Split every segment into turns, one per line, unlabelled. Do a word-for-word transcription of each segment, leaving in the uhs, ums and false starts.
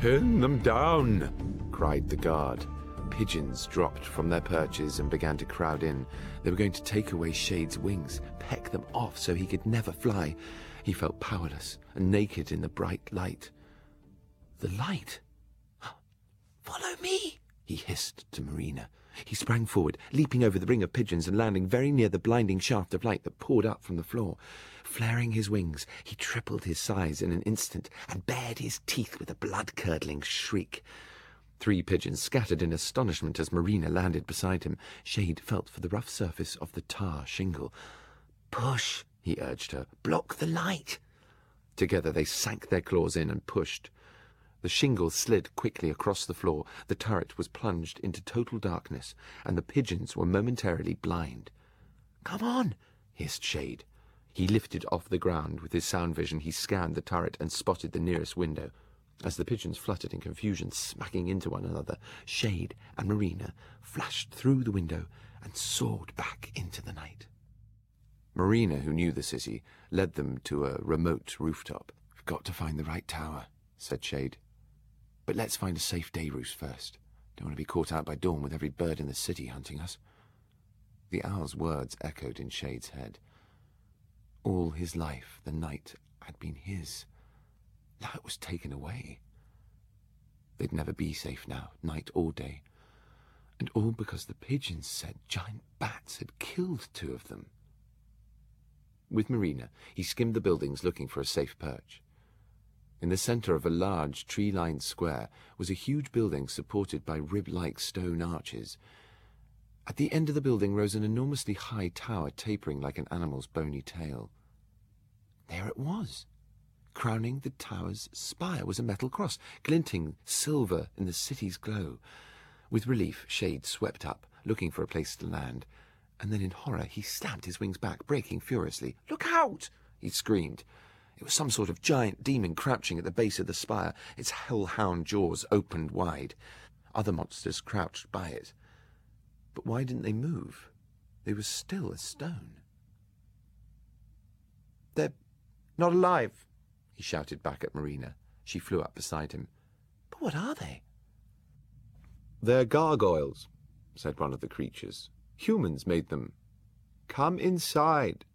"Pin them down!" cried the guard. Pigeons dropped from their perches and began to crowd in. They were going to take away Shade's wings, peck them off so he could never fly. He felt powerless and naked in the bright light. The light! "Follow me!" he hissed to Marina. He sprang forward, leaping over the ring of pigeons and landing very near the blinding shaft of light that poured up from the floor. Flaring his wings, he tripled his size in an instant and bared his teeth with a blood-curdling shriek. Three pigeons scattered in astonishment as Marina landed beside him. Shade felt for the rough surface of the tar shingle. "Push," he urged her. "Block the light." Together they sank their claws in and pushed. The shingle slid quickly across the floor, the turret was plunged into total darkness, and the pigeons were momentarily blind. "Come on," hissed Shade. He lifted off the ground. With his sound vision he scanned the turret and spotted the nearest window. As the pigeons fluttered in confusion, smacking into one another, Shade and Marina flashed through the window and soared back into the night. Marina, who knew the city, led them to a remote rooftop. "We've got to find the right tower," said Shade. "But let's find a safe day roost first. Don't want to be caught out by dawn with every bird in the city hunting us." The owl's words echoed in Shade's head. All his life, the night had been his. Now it was taken away. They'd never be safe now, night or day. And all because the pigeons said giant bats had killed two of them. With Marina, he skimmed the buildings looking for a safe perch. In the centre of a large, tree-lined square was a huge building supported by rib-like stone arches. At the end of the building rose an enormously high tower tapering like an animal's bony tail. There it was. Crowning the tower's spire was a metal cross, glinting silver in the city's glow. With relief, Shade swept up, looking for a place to land, and then in horror he stamped his wings back, breaking furiously. "Look out!" he screamed. It was some sort of giant demon crouching at the base of the spire, its hellhound jaws opened wide. Other monsters crouched by it. But why didn't they move? They were still as stone. "They're not alive," he shouted back at Marina. She flew up beside him. "But what are they?" "They're gargoyles," said one of the creatures. "Humans made them. Come inside."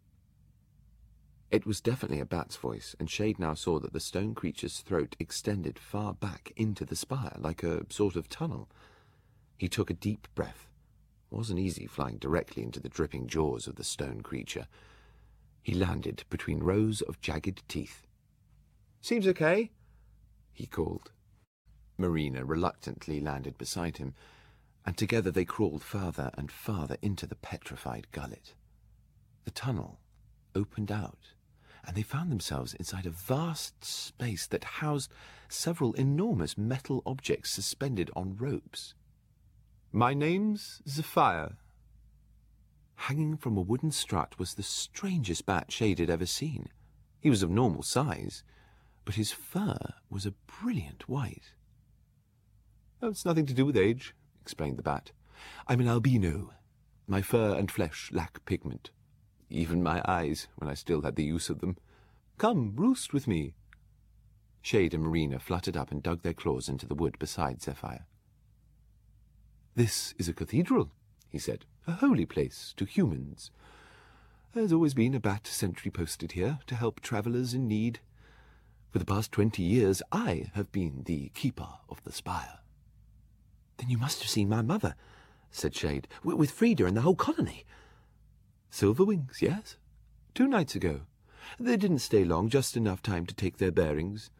It was definitely a bat's voice, and Shade now saw that the stone creature's throat extended far back into the spire, like a sort of tunnel. He took a deep breath. It wasn't easy flying directly into the dripping jaws of the stone creature. He landed between rows of jagged teeth. "Seems okay," he called. Marina reluctantly landed beside him, and together they crawled farther and farther into the petrified gullet. The tunnel opened out, and they found themselves inside a vast space that housed several enormous metal objects suspended on ropes. "My name's Zephyr." Hanging from a wooden strut was the strangest bat Shade had ever seen. He was of normal size, but his fur was a brilliant white. "Oh, it's nothing to do with age," explained the bat. "I'm an albino. My fur and flesh lack pigment. Even my eyes, when I still had the use of them. Come, roost with me." Shade and Marina fluttered up and dug their claws into the wood beside Zephyr. "This is a cathedral," he said, "a holy place to humans. There's always been a bat sentry posted here to help travellers in need. For the past twenty years I have been the keeper of the spire." "Then you must have seen my mother," said Shade, "with Frida and the whole colony." "Silverwings, yes. Two nights ago. They didn't stay long, just enough time to take their bearings."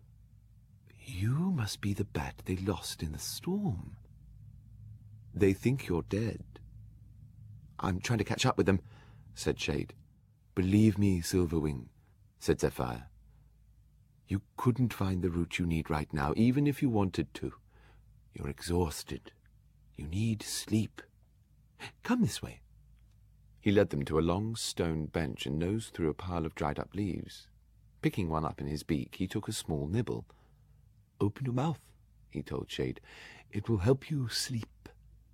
"You must be the bat they lost in the storm." "They think you're dead." "I'm trying to catch up with them," said Shade. "Believe me, Silverwing," said Zephyr. "You couldn't find the route you need right now, even if you wanted to. You're exhausted. You need sleep. Come this way." He led them to a long stone bench and nosed through a pile of dried-up leaves. Picking one up in his beak, he took a small nibble. "Open your mouth," he told Shade. "It will help you sleep."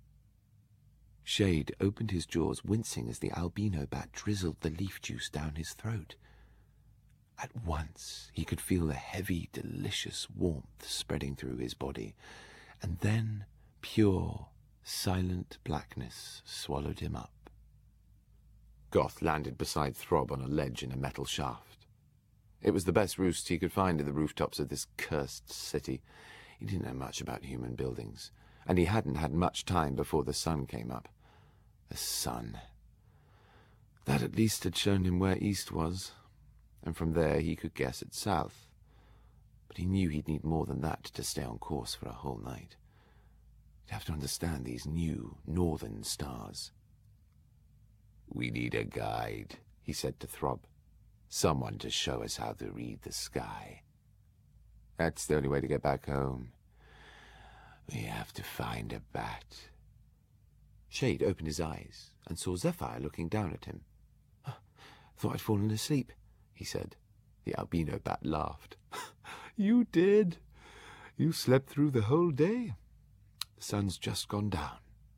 Shade opened his jaws, wincing as the albino bat drizzled the leaf juice down his throat. At once he could feel the heavy, delicious warmth spreading through his body, and then pure, silent blackness swallowed him up. Goth landed beside Throb on a ledge in a metal shaft. It was the best roost he could find in the rooftops of this cursed city. He didn't know much about human buildings, and he hadn't had much time before the sun came up. The sun. That at least had shown him where east was, and from there he could guess at south. But he knew he'd need more than that to stay on course for a whole night. He'd have to understand these new northern stars. "We need a guide," he said to Throb. "Someone to show us how to read the sky. That's the only way to get back home. We have to find a bat." Shade opened his eyes and saw Zephyr looking down at him. "Thought I'd fallen asleep," he said. The albino bat laughed. "You did. You slept through the whole day. The sun's just gone down."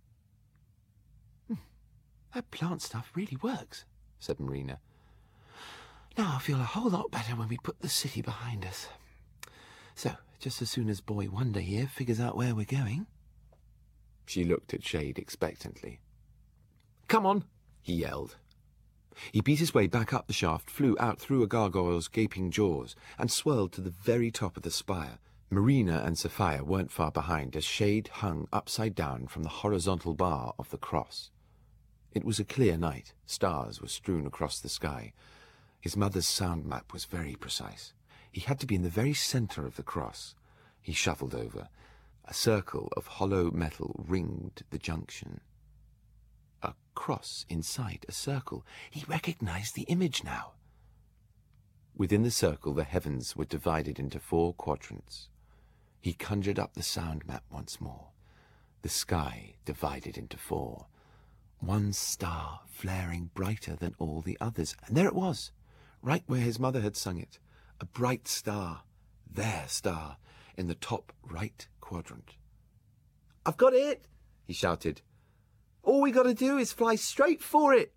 "That plant stuff really works," said Marina. "Now I'll feel a whole lot better when we put the city behind us. So, just as soon as Boy Wonder here figures out where we're going." She looked at Shade expectantly. "Come on," he yelled. He beat his way back up the shaft, flew out through a gargoyle's gaping jaws, and swirled to the very top of the spire. Marina and Sophia weren't far behind as Shade hung upside down from the horizontal bar of the cross. It was a clear night. Stars were strewn across the sky. His mother's sound map was very precise. He had to be in the very centre of the cross. He shuffled over. A circle of hollow metal ringed the junction. A cross inside a circle. He recognized the image now. Within the circle, the heavens were divided into four quadrants. He conjured up the sound map once more. The sky divided into four. One star flaring brighter than all the others. And there it was, right where his mother had sung it. A bright star, their star, in the top right quadrant. "I've got it," he shouted. "All we got to do is fly straight for it."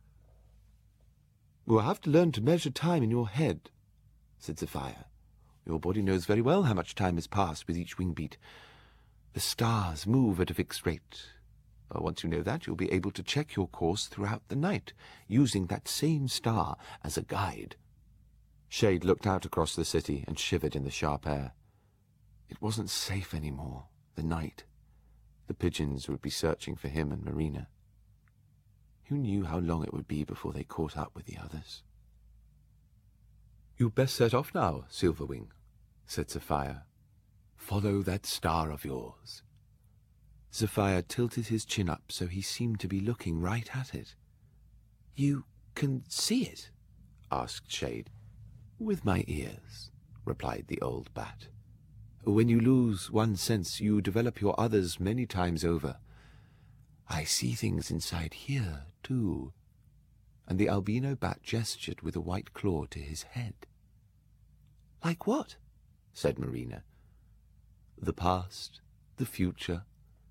"We'll have to learn to measure time in your head," said Sophia. "Your body knows very well how much time has passed with each wing beat. The stars move at a fixed rate. Once you know that, you'll be able to check your course throughout the night, using that same star as a guide." Shade looked out across the city and shivered in the sharp air. It wasn't safe anymore, the night. The pigeons would be searching for him and Marina. Who knew how long it would be before they caught up with the others? "You'd best set off now, Silverwing," said Sophia. "Follow that star of yours." Sophia tilted his chin up so he seemed to be looking right at it. "You can see it?" asked Shade. "With my ears," replied the old bat. "When you lose one sense, you develop your others many times over. I see things inside here, too." And the albino bat gestured with a white claw to his head. "Like what?" said Marina. "The past, the future.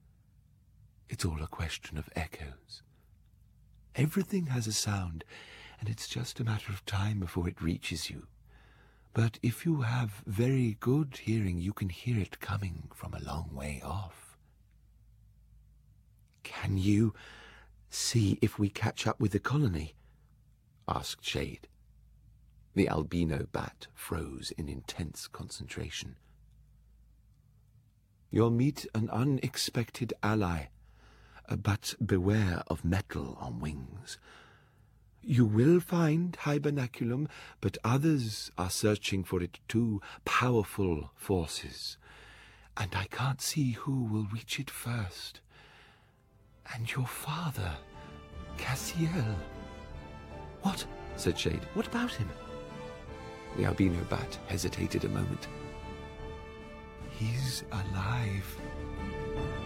It's all a question of echoes. Everything has a sound, and it's just a matter of time before it reaches you. But if you have very good hearing, you can hear it coming from a long way off." "Can you see if we catch up with the colony?" asked Shade. The albino bat froze in intense concentration. "You'll meet an unexpected ally, but beware of metal on wings. You will find Hibernaculum, but others are searching for it too, powerful forces. And I can't see who will reach it first. And your father, Cassiel." "What?" said Shade. "What about him?" The albino bat hesitated a moment. "He's alive."